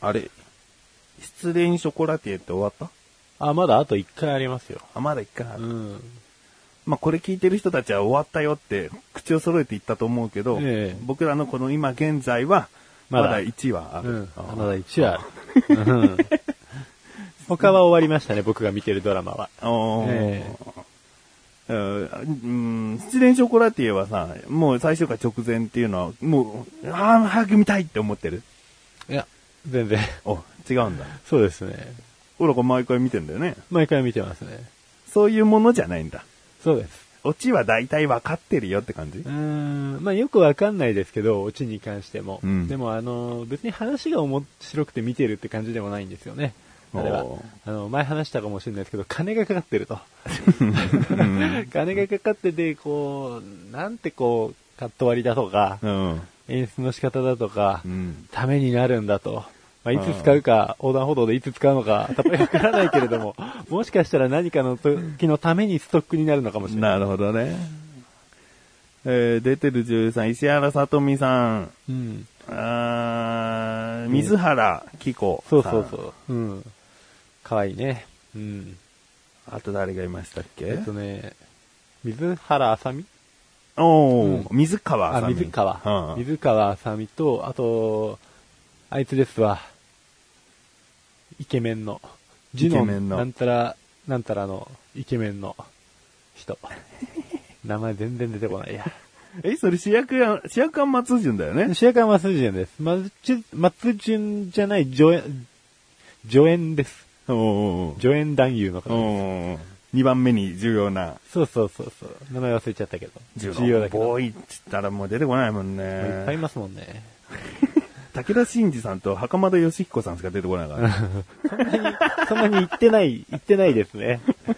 あれ、失恋ショコラティエって終わった？ あ、まだあと1回ありますよ。 あ、まだ1回ある。 うん。 まあ、これ聞いてる人たちは終わったよって口を揃えて言ったと思うけど、僕らのこの今現在は、まだ1話ある。 まだ1話ある。他は終わりましたね、僕が見てるドラマは。 失恋ショコラティエはさ、もう最終回直前っていうのは、もう、早く見たいって思ってる？ いや、全然。 違うんだ。 そうですね。 俺が毎回見てんだよね。 毎回見てますね。 そういうものじゃないんだ。 そうです。 オチは大体分かってるよって感じ？ まあよくわかんないですけど、オチに関しても。 うん、 でも別に話が面白くて見てるって感じでもないんですよね。あれは。前話したかもしれないですけど、金がかかってると。金がかかってて、こう、なんてこう、カット割りだとか、演出の仕方だとか、ためになるんだと。まあ、いつ使うか、横断歩道でいつ使うのか、たっぷりわからないけれども、もしかしたら何かの時のためにストックになるのかもしれない。 なるほどね。出てる女優さん、石原さとみさん。水原希子さん。 そう。かわいいね。 あと誰がいましたっけ？ 水原あさみ？ 水川あさみ。 水川あさみと、あと、あいつですわ。イケメンの。ジュノンなんたらのイケメンの人。名前全然出てこないや。 それ主役は松潤だよね？ 主役は松潤です。松潤じゃない、助演です。助演男優の方です。 2番目に重要な。 そう。名前忘れちゃったけど。 重要だけど。ボーイって言ったらもう出てこないもんね。 いっぱいいますもんね。 武田真治さんと袴田義彦さんしか出てこないから、 そんなに言ってないですね。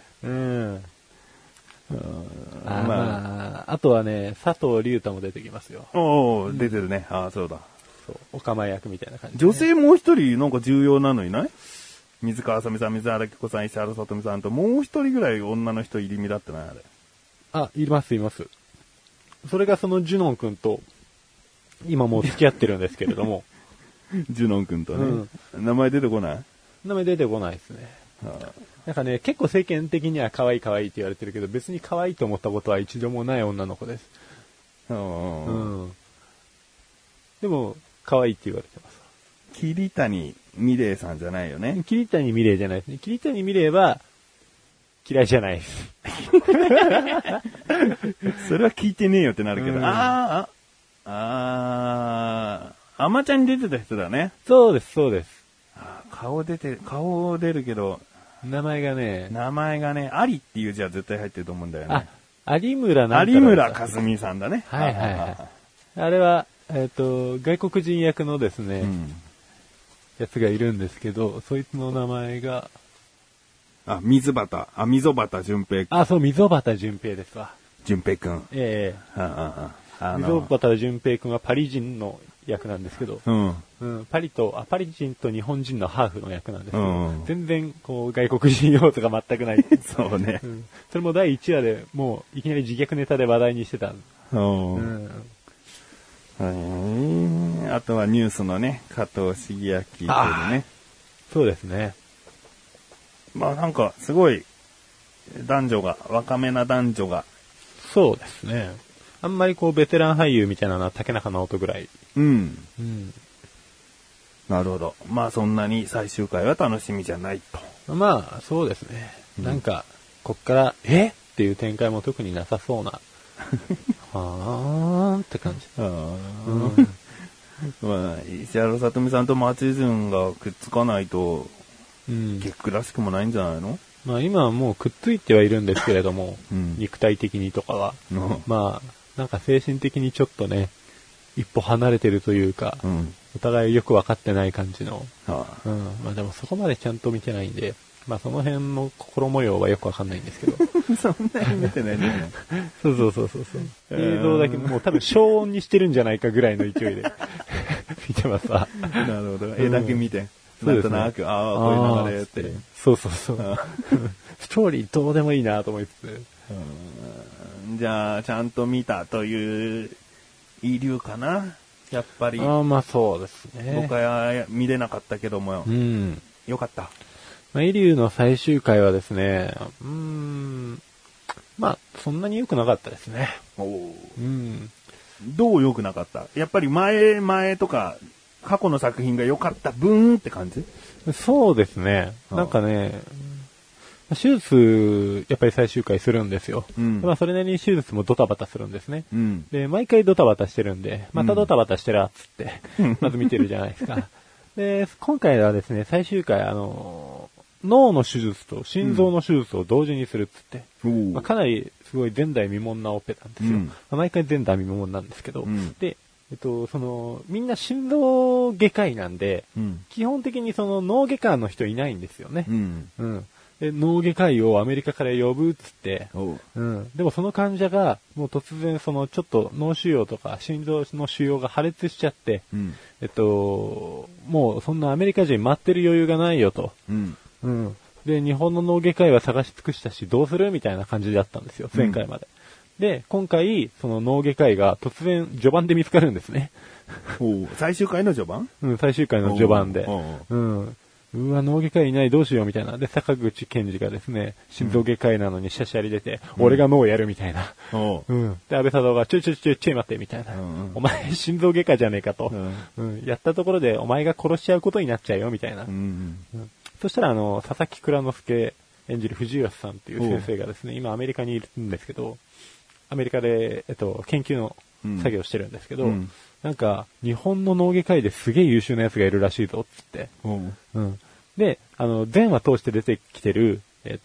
あとはね、佐藤隆太も出てきますよ。 出てるね。そうだ。 お構い役みたいな感じ、 女性もう一人なんか重要なのいない？水川あさみさん、水原希子さん、石原さとみさんともう一人ぐらい女の人入り身だってないあれ？ います。それがそのジュノン君と、今もう付き合ってるんですけれども。 ジュノン君とね、名前出てこない？ 名前出てこないですね。なんかね、結構世間的には可愛いって言われてるけど、別に可愛いと思ったことは一度もない女の子です。でも、可愛いって言われてます。 桐谷美玲さんじゃないよね？ 桐谷美玲じゃないですね。桐谷美玲は、嫌いじゃないです。 それは聞いてねえよってなるけど。あまちゃんに出てた人だね。 そうです。 顔出るけど、 名前がね、 アリっていう字は絶対入ってると思うんだよね。 有村架純さんだね。 はい。あれは、外国人役のですね、やつがいるんですけど、そいつの名前が、 溝端淳平。 そう、溝端淳平ですわ。 淳平くん。 溝端淳平くんはパリ人の役なんですけど、パリ人と日本人のハーフの役なんですけど、全然こう外国人要素が全くない。 そうね。 それも第1話でもういきなり自虐ネタで話題にしてた。 あとはニュースのね、加藤茂明というね。 そうですね。 まあなんかすごい若めな男女が。 そうですね。あんまりこうベテラン俳優みたいなのは竹中直人ぐらい。 なるほど。まあそんなに最終回は楽しみじゃないと。 まあそうですね。なんかこっからっていう展開も特になさそうな。って感じ。 まあ石原さとみさんと松井潤がくっつかないと結句らしくもないんじゃないの？ まあ今はもうくっついてはいるんですけれども、肉体的にとかは、まあなんか精神的にちょっとね一歩離れてるというか、お互いよく分かってない感じの、まあでもそこまでちゃんと見てないんで、まあその辺の心模様はよく分かんないんですけど。 そんなに見てないね。 そう。映像だけもう多分消音にしてるんじゃないかぐらいの勢いで見てますわ。 なるほど。絵だけ見て。なんとなく、こういう流れって。 そう。ストーリーどうでもいいなと思いつつ。 じゃあ、ちゃんと見たという、いい理由かな。 やっぱり。 まあそうですね。 僕は見れなかったけども、 うん。 よかった。 まあ、イリューの最終回はですね、まあ、そんなに良くなかったですね。うん。 どう良くなかった？やっぱり前とか、過去の作品が良かった分って感じ？ そうですね。なんかね、手術、やっぱり最終回するんですよ。 うん、 まあ、それなりに手術もドタバタするんですね。 うん、で、 毎回ドタバタしてるんで、またドタバタしてるっつって、まず見てるじゃないですか。で、今回はですね、最終回、脳の手術と心臓の手術を同時にするっつって、まあ、かなりすごい前代未聞なオペなんですよ。まあ、毎回前代未聞なんですけど、で、みんな心臓外科医なんで、基本的にその脳外科の人いないんですよね。で、脳外科医をアメリカから呼ぶっつって、でもその患者がもう突然ちょっと脳腫瘍とか心臓の腫瘍が破裂しちゃって、もうそんなアメリカ人待ってる余裕がないよと。で、日本の脳外科医は探し尽くしたし、どうするみたいな感じだったんですよ、前回まで。で、今回、その脳外科医が突然序盤で見つかるんですね。 最終回の序盤？ 最終回の序盤で。うわ、脳外科医いない、どうしようみたいな。で、坂口健二がですね、心臓外科医なのにシャシャリ出て、俺が脳やるみたいな。で、安倍佐藤が、ちょい待って、みたいな。お前、心臓外科じゃねえかと。やったところで、お前が殺しちゃうことになっちゃうよ、みたいな。そしたら、佐々木蔵之介演じる藤吉さんっていう先生がですね、今アメリカにいるんですけど、アメリカで、研究の作業をしてるんですけど、なんか、日本の脳外科医ですげえ優秀なやつがいるらしいぞ、つって。で、前話通して出てきてる、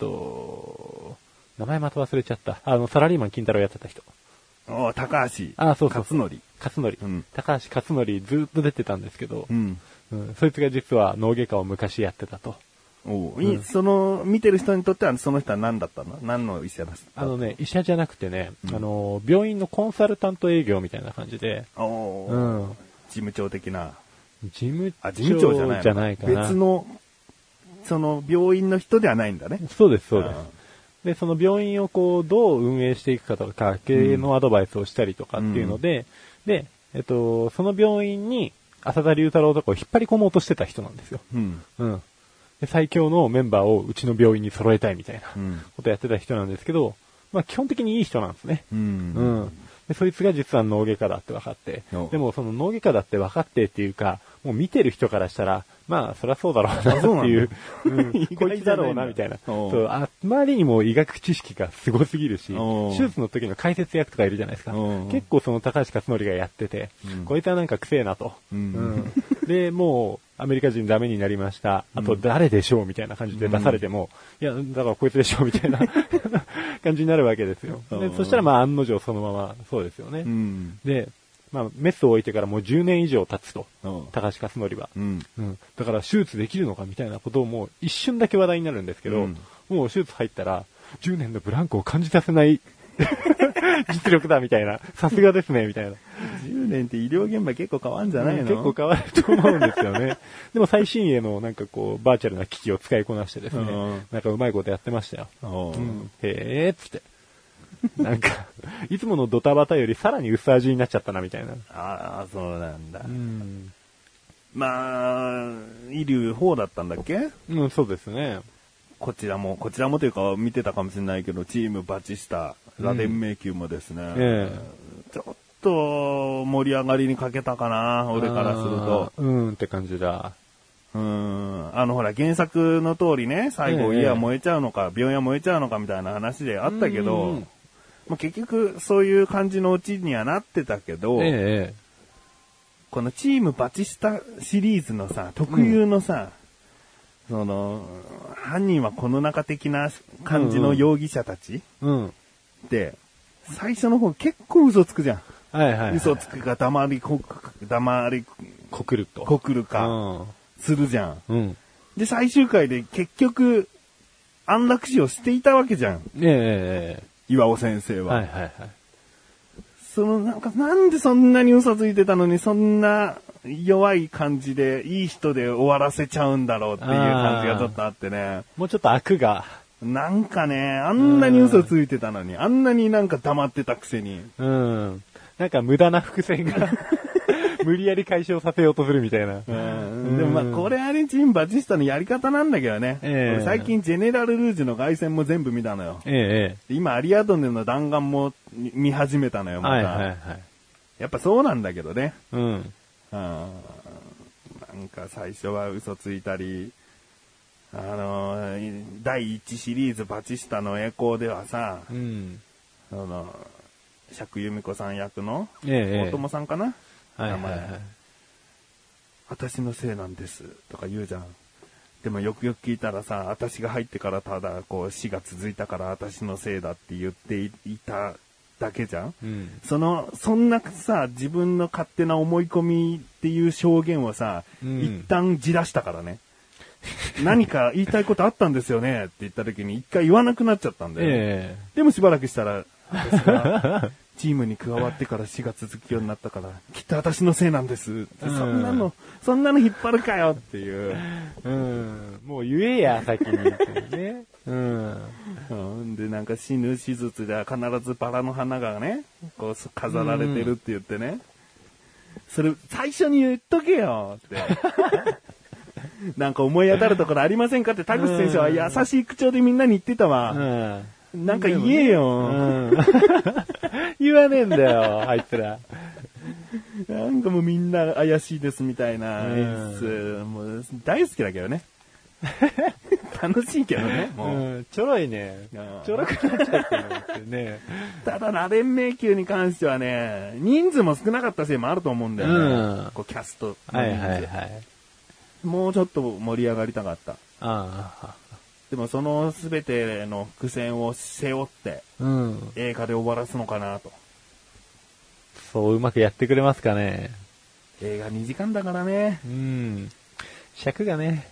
名前また忘れちゃった。サラリーマン金太郎やってた人。 高橋。 そう勝則。 高橋勝則ずっと出てたんですけど、そいつが実は脳外科を昔やってたと。 見てる人にとってはその人は何だったの？何の医者だった？ 医者じゃなくてね、病院のコンサルタント営業みたいな感じで、 事務長的な。 事務長じゃないかな。 別の、病院の人ではないんだね。 そうです。で、その病院をどう運営していくかとか、経営のアドバイスをしたりとかっていうので、で、その病院に浅田龍太郎とかを引っ張り込もうとしてた人なんですよ。で、最強のメンバーをうちの病院に揃えたいみたいなことやってた人なんですけど、まあ基本的にいい人なんですね。で、そいつが実は脳外科だって分かって、でもその脳外科だって分かってっていうか、もう見てる人からしたら、まあそりゃそうだろうなっていう、こいつだろうなみたいな。あまりにも医学知識がすごすぎるし、手術の時の解説役とかいるじゃないですか。結構その高橋克典がやってて、こいつはなんかくせえなと。で、もう、アメリカ人ダメになりました。あと誰でしょうみたいな感じで出されても、いや、だからこいつでしょうみたいな感じになるわけですよ。でそしたらまあ案の定そのままそうですよね。で、まあメスを置いてからもう10年以上経つと、高橋克典は、だから手術できるのかみたいなことをもう一瞬だけ話題になるんですけど、もう手術入ったら10年のブランクを感じさせない実力だみたいな、さすがですねみたいな。 10年って医療現場結構変わるんじゃないの？ 結構変わると思うんですよね。でも最新鋭のなんかこうバーチャルな機器を使いこなしてですね、なんかうまいことやってましたよ。へーっつって。なんか、いつものドタバタよりさらに薄味になっちゃったなみたいな。 そうなんだ。まあ、医療4だったんだっけ？ そうですね。 こちらもというか見てたかもしれないけど、チームバチスタ、ラデン迷宮もですね、ちょっと盛り上がりに欠けたかな、俺からすると。 って感じだ。 ほら、原作の通りね、最後家は燃えちゃうのか、病院は燃えちゃうのかみたいな話であったけど、まあ、結局そういう感じのオチにはなってたけど、このチームバチスタシリーズのさ、特有のさ、犯人はこの中的な感じの容疑者たちで、最初の方結構嘘つくじゃん。嘘つくか黙りこくるか、するじゃん。で、最終回で結局、安楽死をしていたわけじゃん。岩尾先生は。なんでそんなに嘘ついてたのに、そんな弱い感じで、いい人で終わらせちゃうんだろうっていう感じがちょっとあってね。 もうちょっと悪が。 なんかね、あんなに嘘ついてたのに、あんなになんか黙ってたくせに。 なんか無駄な伏線が無理やり解消させようとするみたいな。 でもまあ、これあれチームバチスタのやり方なんだけどね。俺最近ジェネラルルージュの凱旋も全部見たのよ。今、アリアドネの弾丸も見始めたのよ、また。やっぱそうなんだけどね。なんか最初は嘘ついたり、第1シリーズバチスタの栄光ではさ、釈由美子さん役の大友さんかな、名前。私のせいなんですとか言うじゃん。でもよくよく聞いたらさ、私が入ってからただこう死が続いたから私のせいだって言っていただけじゃん、そんなさ、自分の勝手な思い込みっていう証言をさ、一旦じらしたからね。何か言いたいことあったんですよねって言った時に一回言わなくなっちゃったんだよ。でもしばらくしたら、私がチームに加わってから死が続くようになったから、きっと私のせいなんですって、そんなの引っ張るかよっていう。 もう言えや、先にね。 で、なんか死ぬ手術では必ずバラの花がね、こう飾られてるって言ってね。それ最初に言っとけよって。なんか思い当たるところありませんかって田口先生は優しい口調でみんなに言ってたわ。なんか言えよ。 言わねえんだよ、あいつら。 なんかもうみんな怪しいですみたいな演出、もう大好きだけどね。楽しいけどね。もうちょろいね。ちょろくなっちゃってるね。 ただ、螺鈿迷宮に関してはね、人数も少なかったせいもあると思うんだよね。こうキャストの人数。もうちょっと盛り上がりたかった。でもそのすべての伏線を背負って、映画で終わらすのかなと。 そううまくやってくれますかね。 映画2時間だからね。 尺がね。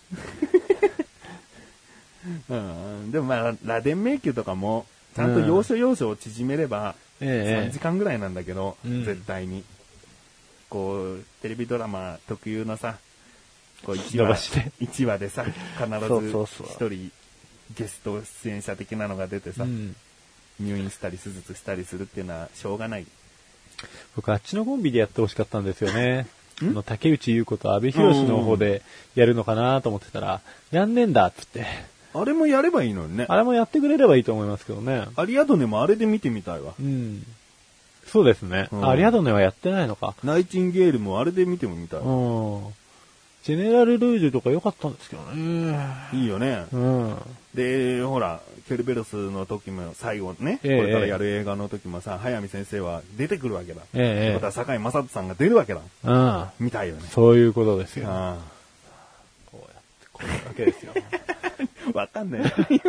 でもまあ、螺鈿迷宮とかも、ちゃんと要所要所を縮めれば、3時間ぐらいなんだけど、絶対に。こう、テレビドラマ特有のさ、こう1話でさ、必ず一人ゲスト出演者的なのが出てさ、入院したり手術したりするっていうのはしょうがない。 僕あっちのコンビでやってほしかったんですよね。竹内優子と阿部寛の方でやるのかなと思ってたら、やんねんだっつって。 あれもやればいいのにね。 あれもやってくれればいいと思いますけどね。 アリアドネもあれで見てみたいわ。 そうですね。アリアドネはやってないのか。 ナイチンゲールもあれで見てもみたいわ。 ジェネラルルージュとか良かったんですけどね。 いいよね。で、ほら、ケルベロスの時も最後ね、これからやる映画の時もさ、早見先生は出てくるわけだ。ってことは堺雅人さんが出るわけだ。見たいよね。 そういうことですよ。 こうやって、 こういうわけですよ。 わかんない。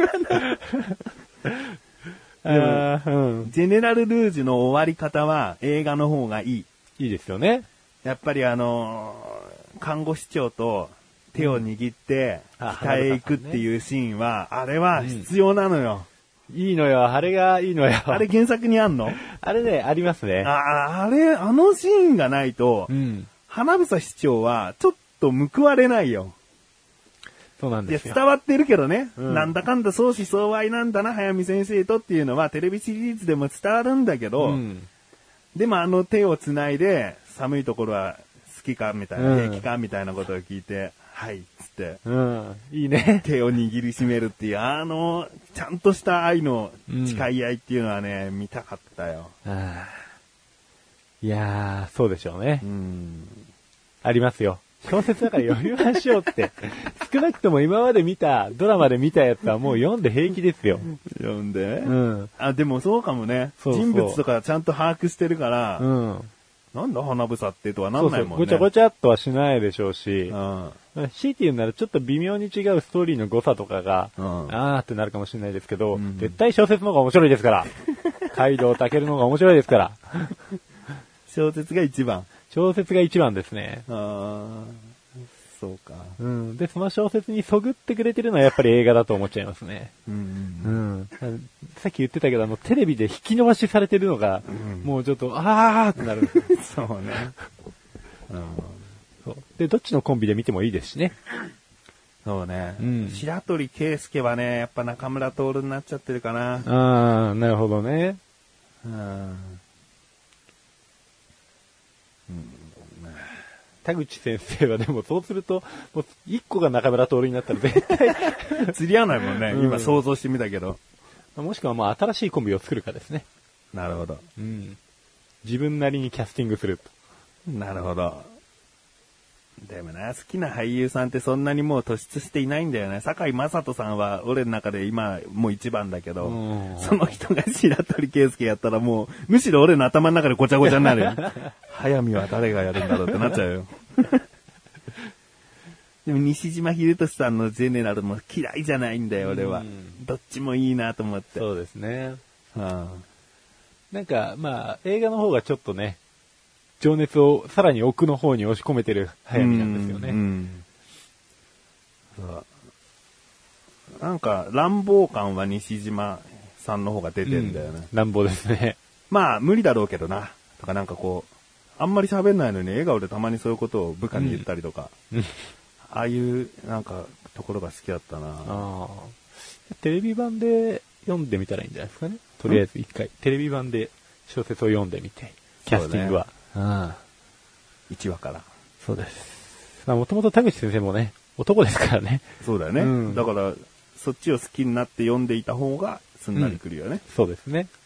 でも、ジェネラルルージュの終わり方は映画の方がいい。 いいですよね。 やっぱり看護師長と手を握って北へ行くっていうシーンは、あれは必要なのよ。 いいのよ、あれがいいのよ。 あれ原作にあんの？ あれね、ありますね。 あのシーンがないと、花房市長はちょっと報われないよ。 そうなんですよ。 伝わってるけどね、なんだかんだ相思相愛なんだな、早見先生とっていうのはテレビシリーズでも伝わるんだけど、でも手を繋いで寒いところは好きかみたいな、平気かみたいなことを聞いて、はい、つって。 いいね。 手を握りしめるっていう、ちゃんとした愛の誓い合いっていうのはね、見たかったよ。 いやー、そうでしょうね。ありますよ。小説だから読みましょうって。少なくとも今までドラマで見たやつはもう読んで平気ですよ。 読んで、でもそうかもね。人物とかちゃんと把握してるから、なんだ花房ってとはなんないもんね。 ごちゃごちゃっとはしないでしょうし、強いて言うならちょっと微妙に違うストーリーの誤差とかが、ってなるかもしれないですけど、絶対小説の方が面白いですから。海道健の方が面白いですから。 小説が一番。 小説が一番ですね。 そうか。 で、その小説にそぐってくれてるのはやっぱり映画だと思っちゃいますね。さっき言ってたけど、テレビで引き伸ばしされてるのが、もうちょっと、ってなる。 そうね。 で、どっちのコンビで見てもいいですしね。 そうね。白鳥圭介はね、やっぱ中村徹になっちゃってるかな。 なるほどね。 田口先生はでもそうすると、もう一個が中村徹になったら絶対釣り合わないもんね。今想像してみたけど。 もしくはまあ新しいコンビを作るかですね。 なるほど。 うん。自分なりにキャスティングすると。 なるほど。でもな、好きな俳優さんってそんなにもう突出していないんだよね。堺雅人さんは俺の中で今もう一番だけど、その人が白鳥圭介やったらもう、むしろ俺の頭の中でごちゃごちゃになるよ。早見は誰がやるんだろうってなっちゃうよ。でも西島秀俊さんのジェネラルも嫌いじゃないんだよ、俺は。どっちもいいなと思って。 そうですね。なんか、まあ、映画の方がちょっとね、情熱をさらに奥の方に押し込めてる早見なんですよね。 そうなんか、乱暴感は西島さんの方が出てんだよね。 乱暴ですね。 まあ、無理だろうけどな。とかなんかこう、あんまり喋んないのに笑顔でたまにそういうことを部下に言ったりとか。ああいうなんかところが好きだったな。 テレビ版で読んでみたらいいんじゃないですかね。とりあえず一回テレビ版で小説を読んでみて、キャスティングは。 1話から。 そうです。もともと田口先生もね、男ですからね。 そうだよね。だからそっちを好きになって読んでいた方がすんなりくるよね。 そうですね。